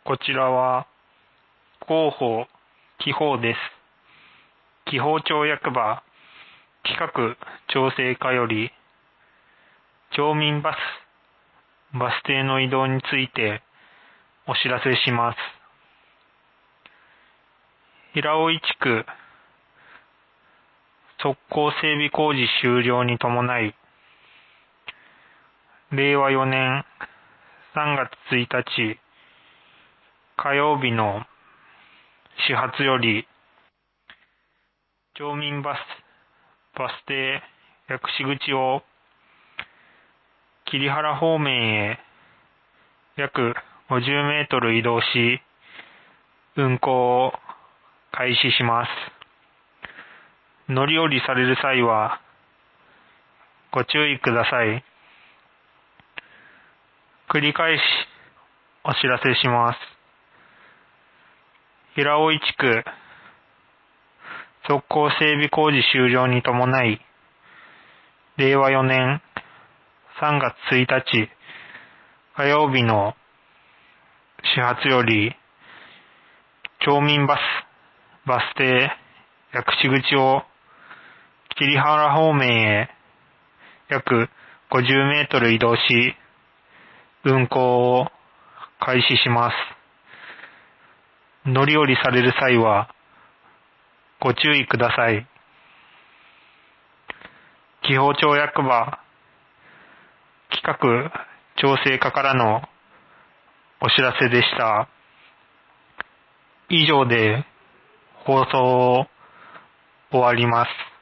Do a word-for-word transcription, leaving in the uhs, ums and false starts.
こちらは広報紀報です。紀宝町役場企画調整課より町民バスバス停の移動についてお知らせします。平尾井地区側溝整備工事終了に伴い、れいわよねんさんがつついたち火曜日の始発より町民バスバス停薬師口を桐原方面へ約ごじゅうメートル移動し、運行を開始します。乗り降りされる際はご注意ください。繰り返しお知らせします。平尾井地区側溝整備工事終了に伴い、れいわよねんさんがつついたち火曜日の始発より町民バスバス停薬師口を桐原方面へ約ごじゅうメートル移動し、運行を開始します。乗り降りされる際はご注意ください。紀宝町役場企画調整課からのお知らせでした。以上で放送を終わります。